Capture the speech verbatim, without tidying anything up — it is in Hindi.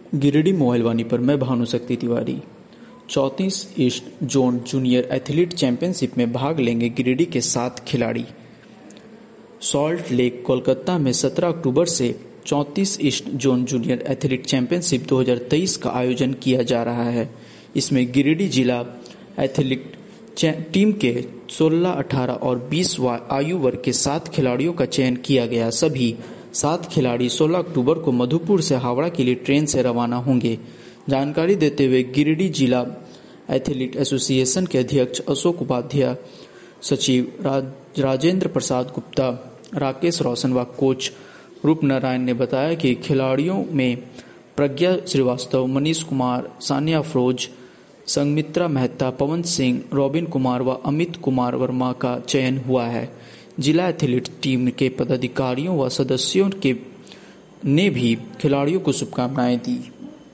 गिरिडीह मोबाइल वाणी पर मैं भानुशक्ति तिवारी। चौंतीस east zone junior athlete championship में भाग लेंगे गिरिडीह के सात खिलाड़ी। सॉल्ट लेक कोलकाता में सत्रह अक्टूबर से चौंतीस east zone junior athlete championship दो हज़ार तेईस का आयोजन किया जा रहा है। इसमें गिरिडीह जिला एथलीट टीम के सोलह, अठारह और बीस आयु वर्ग के सात खिलाड़ियों का चयन किया गया। सभी सात खिलाड़ी सोलह अक्टूबर को मधुपुर से हावड़ा के लिए ट्रेन से रवाना होंगे। जानकारी देते हुए गिरिडीह जिला एथलीट एसोसिएशन के अध्यक्ष अशोक उपाध्याय, सचिव राज, राजेंद्र प्रसाद गुप्ता, राकेश रोशन व कोच रूपनारायण ने बताया कि खिलाड़ियों में प्रज्ञा श्रीवास्तव, मनीष कुमार, सानिया अफरोज, संगमित्रा मेहता, पवन सिंह, रॉबिन कुमार व अमित कुमार वर्मा का चयन हुआ है। जिला एथलीट टीम के पदाधिकारियों व सदस्यों के ने भी खिलाड़ियों को शुभकामनाएं दी।